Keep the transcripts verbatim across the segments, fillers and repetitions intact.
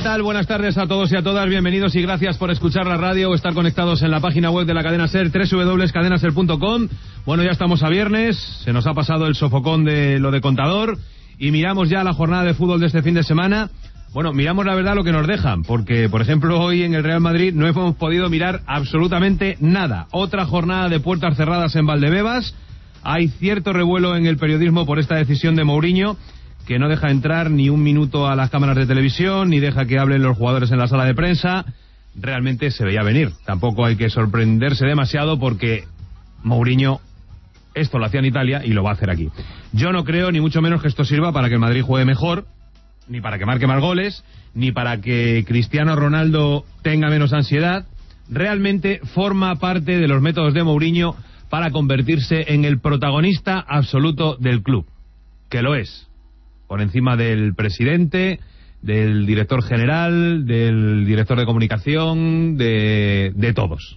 tal? Buenas tardes a todos y a todas, bienvenidos y gracias por escuchar la radio o estar conectados en la página web de la cadena SER, doble u doble u doble u punto cadena ser punto com. Bueno, ya estamos a viernes, se nos ha pasado el sofocón de lo de Contador y miramos ya la jornada de fútbol de este fin de semana. Bueno, miramos la verdad lo que nos dejan, porque por ejemplo hoy en el Real Madrid no hemos podido mirar absolutamente nada. Otra jornada de puertas cerradas en Valdebebas. Hay cierto revuelo en el periodismo por esta decisión de Mourinho, que no deja entrar ni un minuto a las cámaras de televisión, ni deja que hablen los jugadores en la sala de prensa. Realmente se veía venir. Tampoco hay que sorprenderse demasiado porque Mourinho esto lo hacía en Italia y lo va a hacer aquí. Yo no creo ni mucho menos que esto sirva para que el Madrid juegue mejor, ni para que marque más goles, ni para que Cristiano Ronaldo tenga menos ansiedad. Realmente forma parte de los métodos de Mourinho para convertirse en el protagonista absoluto del club, que lo es, por encima del presidente, del director general, del director de comunicación, de, de todos.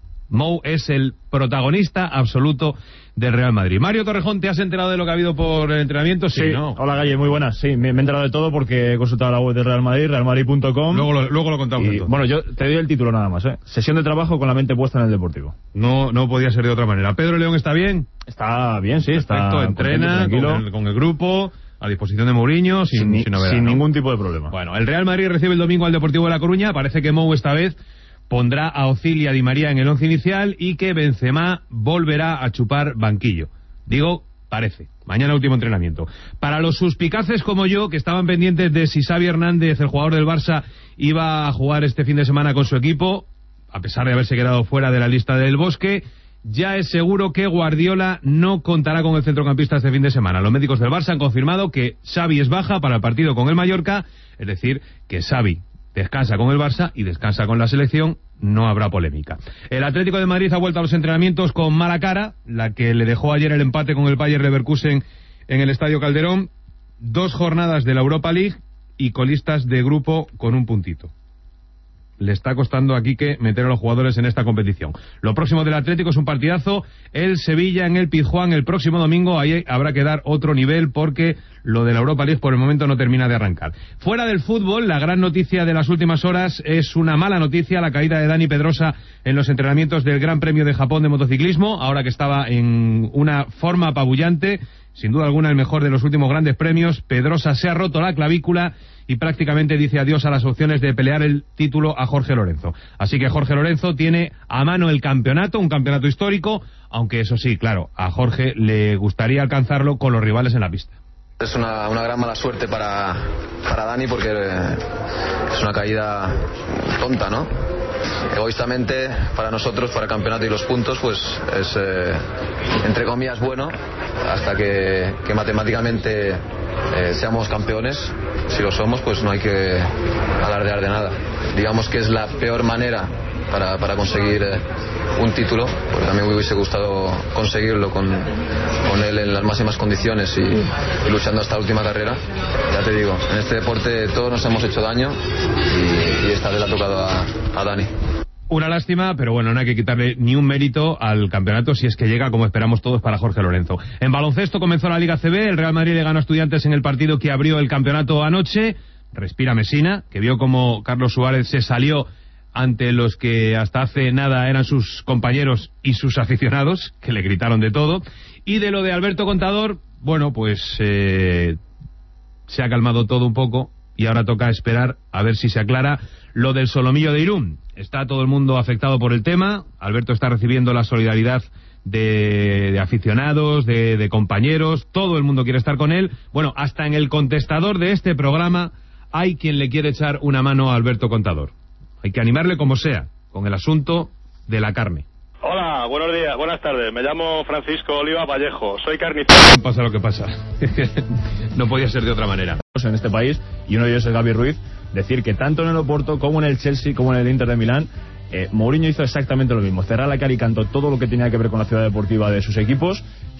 Mou es el protagonista absoluto del Real Madrid. Mario Torrejón, ¿te has enterado de lo que ha habido por el entrenamiento? Sí, sí, ¿no? Hola Galle, muy buenas. Sí, me, me he enterado de todo porque he consultado la web del Real Madrid, real madrid punto com. Luego lo, luego lo contamos. Y, bueno, yo te doy el título nada más, ¿eh? Sesión de trabajo con la mente puesta en el Deportivo. No, no podía ser de otra manera. ¿Pedro León está bien? Está bien, sí. Perfecto, está entrena contento, con el, con el grupo, a disposición de Mourinho, sin, sin, sin, novedad, sin ¿no? ningún tipo de problema. Bueno, el Real Madrid recibe el domingo al Deportivo de La Coruña. Parece que Mou esta vez pondrá a Özil y a Di María en el once inicial y que Benzema volverá a chupar banquillo. Digo, parece. Mañana último entrenamiento. Para los suspicaces como yo, que estaban pendientes de si Xavi Hernández, el jugador del Barça, iba a jugar este fin de semana con su equipo, a pesar de haberse quedado fuera de la lista del Bosque, ya es seguro que Guardiola no contará con el centrocampista este fin de semana. Los médicos del Barça han confirmado que Xavi es baja para el partido con el Mallorca, es decir, que Xavi descansa con el Barça y descansa con la selección, no habrá polémica. El Atlético de Madrid ha vuelto a los entrenamientos con mala cara, la que le dejó ayer el empate con el Bayer Leverkusen en el Estadio Calderón, dos jornadas de la Europa League y colistas de grupo con un puntito. Le está costando a Quique meter a los jugadores en esta competición. Lo próximo del Atlético es un partidazo, el Sevilla en el Pizjuán el próximo domingo. Ahí habrá que dar otro nivel porque lo de la Europa League por el momento no termina de arrancar. Fuera del fútbol, la gran noticia de las últimas horas es una mala noticia, la caída de Dani Pedrosa en los entrenamientos del Gran Premio de Japón de motociclismo, ahora que estaba en una forma apabullante, sin duda alguna el mejor de los últimos grandes premios. Pedrosa se ha roto la clavícula y prácticamente dice adiós a las opciones de pelear el título a Jorge Lorenzo. Así que Jorge Lorenzo tiene a mano el campeonato, un campeonato histórico, aunque eso sí, claro, a Jorge le gustaría alcanzarlo con los rivales en la pista. Es una, una gran mala suerte para, para Dani porque es una caída tonta, ¿no? Egoístamente para nosotros, para el campeonato y los puntos, pues es eh, entre comillas bueno hasta que, que matemáticamente eh, seamos campeones. Si lo somos, pues no hay que alardear de nada. Digamos que es la peor manera para, para conseguir eh, un título, porque a mí me hubiese gustado conseguirlo con, con él en las máximas condiciones y, y luchando hasta la última carrera. Ya te digo, en este deporte todos nos hemos hecho daño y, y esta vez le ha tocado a, a Dani. Una lástima, pero bueno, no hay que quitarle ni un mérito al campeonato si es que llega como esperamos todos para Jorge Lorenzo. En baloncesto comenzó la Liga C B, el Real Madrid le ganó a Estudiantes en el partido que abrió el campeonato anoche. Respira Mesina, que vio como Carlos Suárez se salió ante los que hasta hace nada eran sus compañeros y sus aficionados, que le gritaron de todo. Y de lo de Alberto Contador, bueno, pues eh, se ha calmado todo un poco y ahora toca esperar a ver si se aclara lo del solomillo de Irún. Está todo el mundo afectado por el tema. Alberto está recibiendo la solidaridad de, de aficionados, de, de compañeros. Todo el mundo quiere estar con él. Bueno, hasta en el contestador de este programa hay quien le quiere echar una mano a Alberto Contador. Hay que animarle como sea, con el asunto de la carne. Hola, buenos días, buenas tardes. Me llamo Francisco Oliva Vallejo. Soy carnicero. Pasa lo que pasa. No podía ser de otra manera. En este país, y uno de ellos es Gaby Ruiz, decir que tanto en el Oporto como en el Chelsea como en el Inter de Milán, eh, Mourinho hizo exactamente lo mismo. Cerrar la cara y cantó todo lo que tenía que ver con la ciudad deportiva de sus equipos.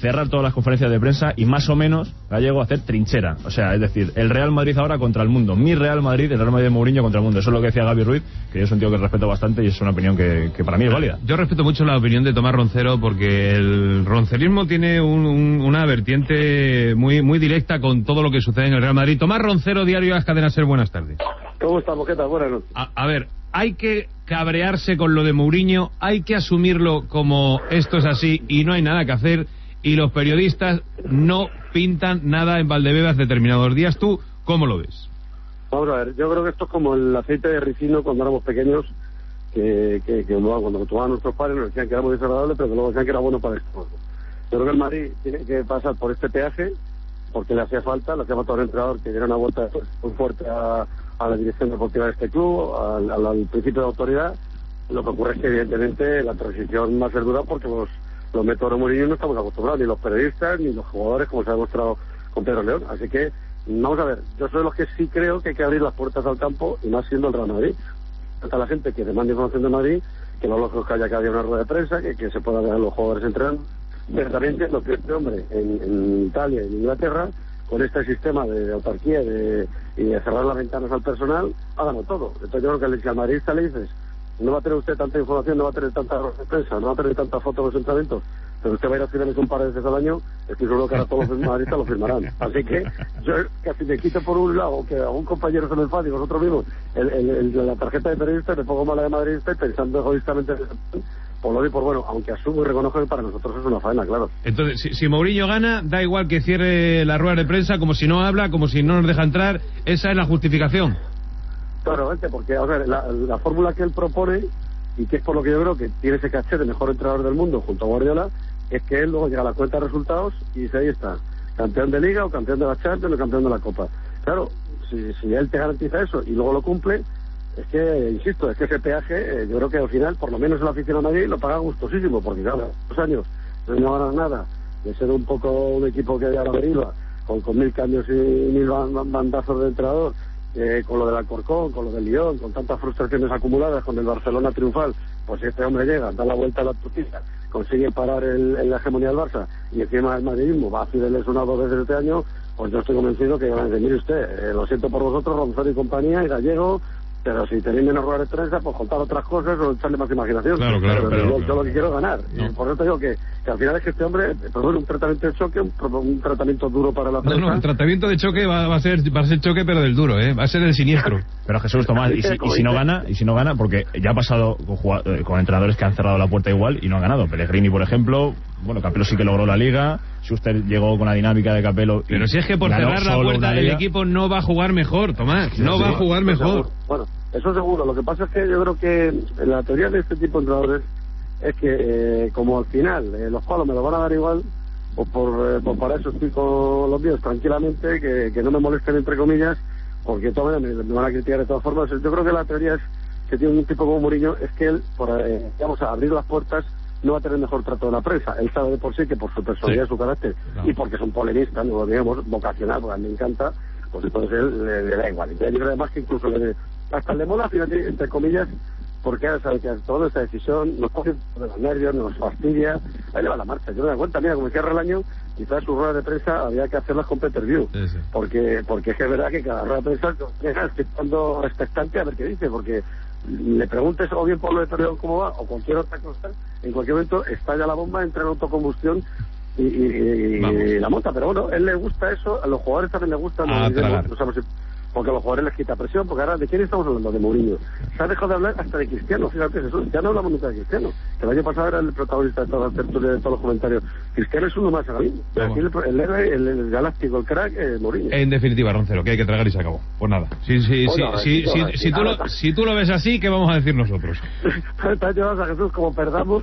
cerrar todas las conferencias de prensa y más o menos, Gallego, hacer trinchera. O sea, es decir, el Real Madrid ahora contra el mundo. Mi Real Madrid, el Real Madrid de Mourinho contra el mundo. Eso es lo que decía Gaby Ruiz, que yo es un tío que respeto bastante y es una opinión que, que para mí es válida. Yo respeto mucho la opinión de Tomás Roncero porque el roncerismo tiene un, un, una vertiente muy muy directa con todo lo que sucede en el Real Madrid. Tomás Roncero, Diario Las Cadena Ser, buenas tardes. ¿Cómo estamos? ¿Qué tal? Buenas noches. A, a ver, hay que cabrearse con lo de Mourinho, hay que asumirlo como esto es así y no hay nada que hacer, y los periodistas no pintan nada en Valdebebas determinados días. ¿Tú cómo lo ves? Vamos a ver, yo creo que esto es como el aceite de ricino cuando éramos pequeños, que, que, que cuando lo tomaban nuestros padres nos decían que era muy desagradable, pero que luego decían que era bueno para esto. Yo creo que el Madrid tiene que pasar por este peaje porque le hacía falta, le hacía falta a un entrenador que diera una vuelta muy fuerte a, a la dirección deportiva de este club, al, al, al principio de autoridad. Lo que ocurre es que evidentemente la transición va a ser dura porque los, los métodos de Mourinho no estamos acostumbrados, ni los periodistas ni los jugadores, como se ha demostrado con Pedro León. Así que, vamos a ver, yo soy de los que sí creo que hay que abrir las puertas al campo, y más siendo el Real Madrid. Hasta la gente que demanda información de Madrid, que lo lógico es que haya que haya una rueda de prensa, que, que se pueda ver a los jugadores entrenando. Pero también lo que este hombre en, en Italia y en Inglaterra, con este sistema de, de autarquía de, y de cerrar las ventanas al personal, háganlo todo. Entonces yo creo que si al madridista le dices, no va a tener usted tanta información, no va a tener tanta rueda de prensa, no va a tener tantas fotos de los entrenamientos, pero usted va a ir a finales un par de veces al año, estoy seguro que ahora todos los madridistas lo firmarán. Así que yo casi me quito por un lado que a un compañero se me enfade y vosotros mismos el, el, el, la tarjeta de periodista, me pongo mala de madridista y pensando egoístamente en el... por lo y por bueno, aunque asumo y reconozco que para nosotros es una faena, claro. Entonces, si, si Mourinho gana, da igual que cierre la rueda de prensa, como si no habla, como si no nos deja entrar, esa es la justificación. Claro, gente, porque, a ver, la, la fórmula que él propone, y que es por lo que yo creo que tiene ese caché de mejor entrenador del mundo junto a Guardiola, es que él luego llega a la cuenta de resultados y dice, ahí está, campeón de Liga o campeón de la Champions o campeón de la Copa. Claro, si, si él te garantiza eso y luego lo cumple, es que, insisto, es que ese peaje, eh, yo creo que al final, por lo menos en la afición a Madrid, lo paga gustosísimo, porque claro, dos años no ganas nada, de ser un poco un equipo que a la deriva, con, con mil cambios y mil bandazos de entrenador, eh, con lo del Alcorcón, con lo del Lyon, con tantas frustraciones acumuladas, con el Barcelona triunfal, pues si este hombre llega, da la vuelta a la tortilla, consigue parar el, el, la hegemonía del Barça, y encima el madridismo va a hacerles una o dos veces este año, pues yo estoy convencido que van a decir, mire usted, eh, lo siento por vosotros, Roncero y compañía, y Gallego, pero si tenéis menos ruedas de prensa, pues contar otras cosas o echarle más imaginación. Claro, claro, pero, pero, yo, claro. yo lo que quiero es ganar. No. Y por eso te digo que, que al final es que este hombre propone un tratamiento de choque, un, un tratamiento duro para la prensa. No, no, el tratamiento de choque va, va a ser va a ser choque, pero del duro, ¿eh? Va a ser del siniestro. Pero Jesús, Tomás, y si, y si no gana, y si no gana, porque ya ha pasado con, jugad- con entrenadores que han cerrado la puerta igual y no han ganado. Pellegrini, por ejemplo, bueno, Capello sí que logró la Liga, Schuster llegó con la dinámica de Capello. Pero si es que por cerrar la puerta el equipo no va a jugar mejor, Tomás, no sí, va sí. a jugar mejor. Bueno, eso seguro. Lo que pasa es que yo creo que la teoría de este tipo de entrenadores es que, eh, como al final eh, los palos me lo van a dar igual, pues por, eh, pues para eso estoy con los míos tranquilamente, que, que no me molesten entre comillas, porque todavía me, me van a criticar de todas formas. Yo creo que la teoría es que tiene un tipo como Mourinho, es que él, por eh, digamos, a abrir las puertas, no va a tener mejor trato de la prensa. Él sabe de por sí que por su personalidad y Sí. su carácter, Claro. y porque es un polemista, no digamos, vocacional, porque a mí me encanta, pues entonces él le, le da igual. Y yo creo además que incluso le, hasta le mola, fíjate, entre comillas, porque ya sabe que toda esta decisión nos coge de los nervios, nos fastidia, ahí le va la marcha. Yo me doy cuenta, mira, como cierra el año, quizás sus ruedas de prensa había que hacerlas con Peter View, Sí, sí. porque porque es que es verdad que cada rueda de prensa estoy estando expectante a ver qué dice, porque le preguntes o bien por lo de Torreón cómo va, o cualquier otra cosa, en cualquier momento estalla la bomba, entra en autocombustión y, y, y, y la monta. Pero bueno, a él le gusta eso, a los jugadores también le gusta, A no, tragar. no sabemos si, porque a los jugadores les quita presión, porque ahora, ¿de quién estamos hablando? De Mourinho. Se ha dejado de hablar hasta de Cristiano, fíjate, Jesús, ya no hablamos nunca de Cristiano, que el año pasado era el protagonista de todas las tertulias, de todos los comentarios. Cristiano es uno más ahora mismo. Aquí el, el héroe, el, el galáctico, el crack, eh, Mourinho. En definitiva, Roncero, que hay que tragar y se acabó. Pues nada. Si, si, si, Bueno, si, sí, si, no, si sí, tú lo, nada. si tú lo ves así, ¿qué vamos a decir nosotros? Te llevas a Jesús, como perdamos,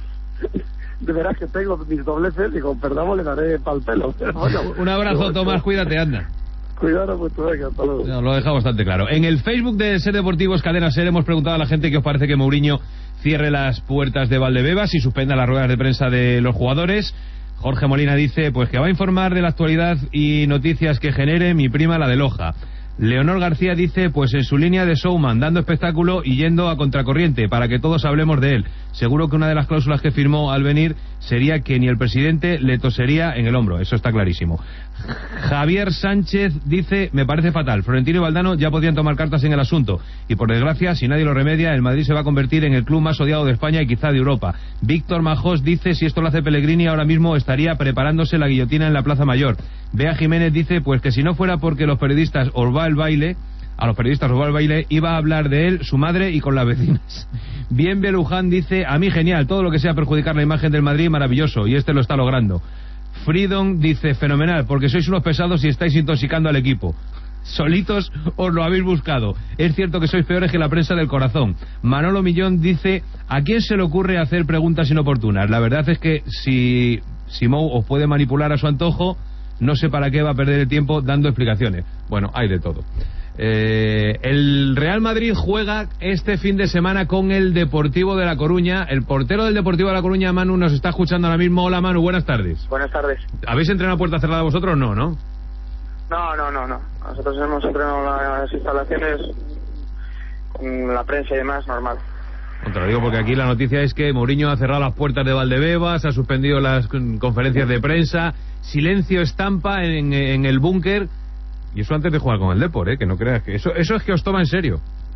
de verás que tengo mis dobleces y como perdamos le daré pa'l pelo. Bueno, Un abrazo, Tomás, cuídate, anda. Cuidado, pues tú, venga, hasta luego. No, lo he dejado bastante claro. En el Facebook de Ser Deportivos Cadena Ser hemos preguntado a la gente qué os parece que Mourinho cierre las puertas de Valdebebas y suspenda las ruedas de prensa de los jugadores. Jorge Molina dice pues que va a informar de la actualidad y noticias que genere mi prima, la de Loja. Leonor García dice, pues en su línea de showman, dando espectáculo y yendo a contracorriente, para que todos hablemos de él. Seguro que una de las cláusulas que firmó al venir sería que ni el presidente le tosería en el hombro, eso está clarísimo. Javier Sánchez dice, me parece fatal, Florentino y Valdano ya podían tomar cartas en el asunto, y por desgracia, si nadie lo remedia, el Madrid se va a convertir en el club más odiado de España y quizá de Europa. Víctor Majós dice, si esto lo hace Pellegrini, ahora mismo estaría preparándose la guillotina en la Plaza Mayor. Bea Jiménez dice, pues que si no fuera porque los periodistas os va el baile, a los periodistas os va el baile, iba a hablar de él, su madre y con las vecinas. Bien Beluján dice, a mí genial, todo lo que sea perjudicar la imagen del Madrid, maravilloso, y este lo está logrando. Freedom dice, fenomenal, porque sois unos pesados y estáis intoxicando al equipo. Solitos os lo habéis buscado. Es cierto que sois peores que la prensa del corazón. Manolo Millón dice, ¿a quién se le ocurre hacer preguntas inoportunas? La verdad es que si, si Mou os puede manipular a su antojo, no sé para qué va a perder el tiempo dando explicaciones. Bueno, hay de todo. Eh, el Real Madrid juega este fin de semana con el Deportivo de La Coruña. El portero del Deportivo de La Coruña, Manu, nos está escuchando ahora mismo. Hola, Manu, buenas tardes. Buenas tardes. ¿Habéis entrenado a puerta cerrada vosotros? No, ¿no? No, no, no, no. Nosotros hemos entrenado las instalaciones con la prensa y demás, normal. Te lo digo porque aquí la noticia es que Mourinho ha cerrado las puertas de Valdebebas, ha suspendido las conferencias de prensa, silencio estampa en, en el búnker. Y eso antes de jugar con el Depor, ¿eh? Que no creas que... Eso, eso es que os toma en serio.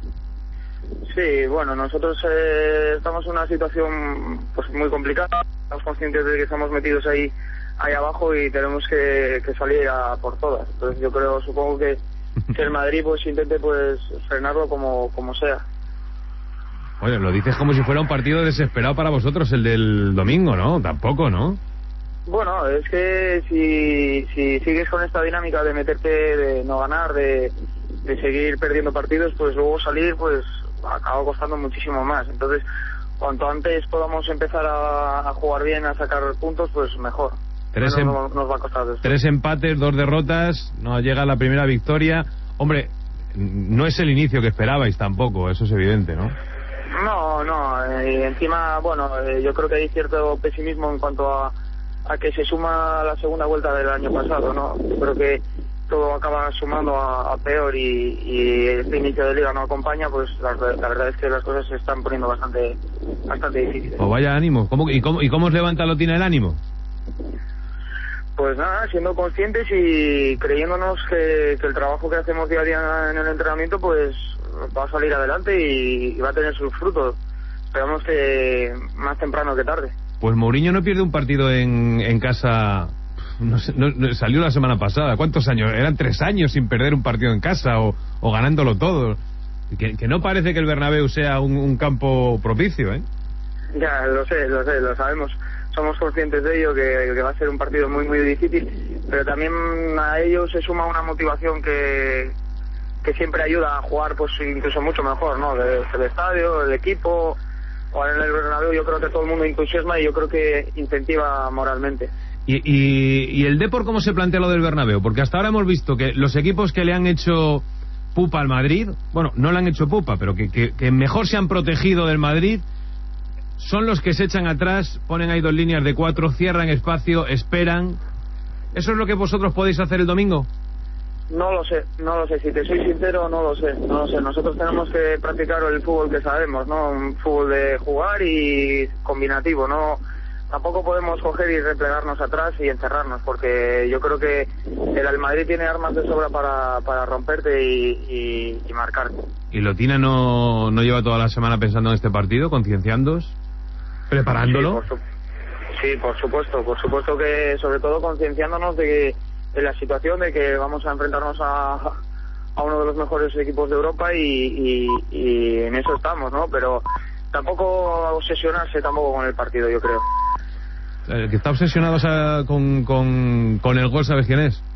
Sí, bueno, nosotros eh, estamos en una situación pues muy complicada. Estamos conscientes de que estamos metidos ahí ahí abajo y tenemos que, que salir a por todas. Entonces yo creo, supongo que, que el Madrid pues intente pues frenarlo como, como sea. Oye, lo dices como si fuera un partido desesperado para vosotros el del domingo, ¿no? Tampoco, ¿no? Bueno, es que si, si sigues con esta dinámica de meterte, de no ganar, de, de seguir perdiendo partidos, pues luego salir, pues acaba costando muchísimo más. Entonces, cuanto antes podamos empezar a, a jugar bien, a sacar puntos, pues mejor. Tres, no, em... no, nos va a costar después. Tres empates, dos derrotas, no llega la primera victoria. Hombre, no es el inicio que esperabais tampoco, eso es evidente, ¿no? No, no, eh, encima, bueno, eh, yo creo que hay cierto pesimismo en cuanto a a que se suma la segunda vuelta del año pasado, ¿no? Yo creo que todo acaba sumando a, a peor y, y este inicio de liga no acompaña, pues la, la verdad es que las cosas se están poniendo bastante bastante difíciles. Pues vaya ánimo. ¿Cómo, y, cómo, ¿Y cómo os levanta Lotina el ánimo? Pues nada, siendo conscientes y creyéndonos que, que el trabajo que hacemos día a día en el entrenamiento pues va a salir adelante y, y va a tener sus frutos. Esperamos que más temprano que tarde. Pues Mourinho no pierde un partido en, en casa, no sé, no, no, salió la semana pasada. ¿Cuántos años? Eran tres años sin perder un partido en casa o, o ganándolo todo. Que, que no parece que el Bernabéu sea un, un campo propicio, ¿eh? Ya, lo sé, lo sé, lo sabemos. Somos conscientes de ello, que, que va a ser un partido muy, muy difícil. Pero también a ello se suma una motivación que, que siempre ayuda a jugar pues incluso mucho mejor, ¿no? El, el estadio, el equipo... en el Bernabéu yo creo que todo el mundo entusiasma y yo creo que incentiva moralmente. ¿Y, y, y el Depor cómo se plantea lo del Bernabéu? Porque hasta ahora hemos visto que los equipos que le han hecho pupa al Madrid, bueno, no le han hecho pupa, pero que, que, que mejor se han protegido del Madrid, son los que se echan atrás, ponen ahí dos líneas de cuatro, cierran espacio, esperan. ¿Eso es lo que vosotros podéis hacer el domingo? No lo sé, no lo sé, si te soy sincero no lo sé, no lo sé, nosotros tenemos que practicar el fútbol que sabemos, ¿no? Un fútbol de jugar y combinativo, no, tampoco podemos coger y replegarnos atrás y encerrarnos, porque yo creo que el Madrid tiene armas de sobra para, para romperte y, y, y marcarte. ¿Y Lotina no, no lleva toda la semana pensando en este partido, concienciándoos, preparándolo? Sí por, su... sí, por supuesto, por supuesto que sobre todo concienciándonos de que en la situación de que vamos a enfrentarnos a, a uno de los mejores equipos de Europa y, y, y en eso estamos, ¿no? Pero tampoco obsesionarse tampoco con el partido, yo creo. El que está obsesionado o sea, con, con, con el gol, ¿sabes quién es?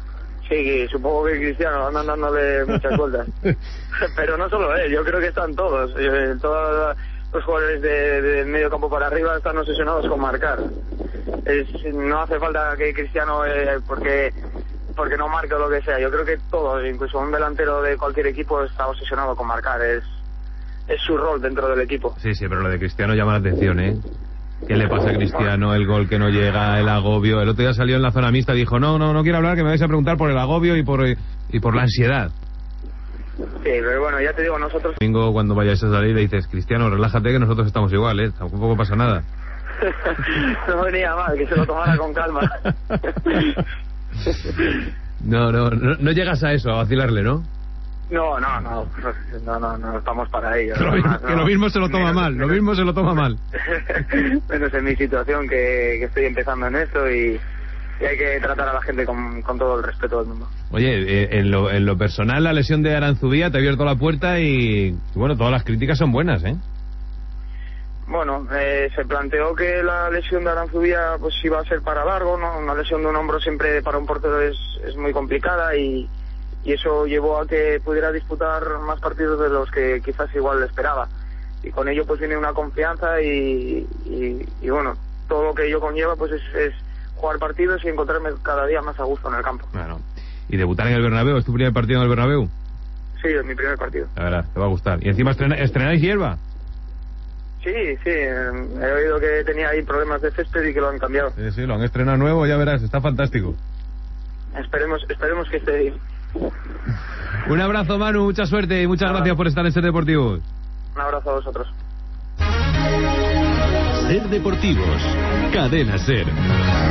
Sí, supongo que Cristiano, andan dándole muchas vueltas. Pero no solo él, yo creo que están todos. Todos los jugadores de, de medio campo para arriba están obsesionados con marcar. Es, no hace falta que Cristiano, eh, porque porque no marque o lo que sea. Yo creo que todos, incluso un delantero de cualquier equipo, está obsesionado con marcar. Es es su rol dentro del equipo. Sí, sí, pero lo de Cristiano llama la atención, ¿eh? ¿Qué le pasa a Cristiano? El gol que no llega, el agobio. El otro día salió en la zona mixta y dijo, no, no, no quiero hablar, que me vais a preguntar por el agobio y por y por la ansiedad. Sí, pero bueno, ya te digo, nosotros... Domingo, cuando vayáis a salir, le dices, Cristiano, relájate, que nosotros estamos igual, ¿eh? Tampoco pasa nada. No venía mal, que se lo tomara con calma. no, no, no, no llegas a eso, a vacilarle, ¿no? No, no, no, no, no, no estamos para ello. Que, lo, mismo, no, que lo mismo se lo toma menos, mal, menos, lo mismo se lo toma mal. Menos en mi situación, que, que estoy empezando en esto y, y hay que tratar a la gente con, con todo el respeto del mundo. Oye, eh, en, lo, en lo personal, la lesión de Aranzubía te ha abierto la puerta y, bueno, todas las críticas son buenas, ¿eh? Bueno, eh, se planteó que la lesión de Aranzubía pues iba a ser para largo, ¿no? Una lesión de un hombro siempre para un portero es, es muy complicada y... y eso llevó a que pudiera disputar más partidos de los que quizás igual le esperaba, y con ello pues viene una confianza y, y, y bueno, todo lo que ello conlleva pues es, es jugar partidos y encontrarme cada día más a gusto en el campo. Bueno, y debutar en el Bernabéu, ¿es tu primer partido en el Bernabéu? Sí, es mi primer partido. La verdad, te va a gustar. ¿Y encima estrena, estrenáis hierba? Sí, sí, he oído que tenía ahí problemas de césped y que lo han cambiado. Sí, sí, lo han estrenado nuevo, ya verás, está fantástico. Esperemos, esperemos que esté bien. Un abrazo, Manu, mucha suerte y muchas Nada. gracias por estar en Ser Deportivos. Un abrazo a vosotros. Ser Deportivos, Cadena Ser.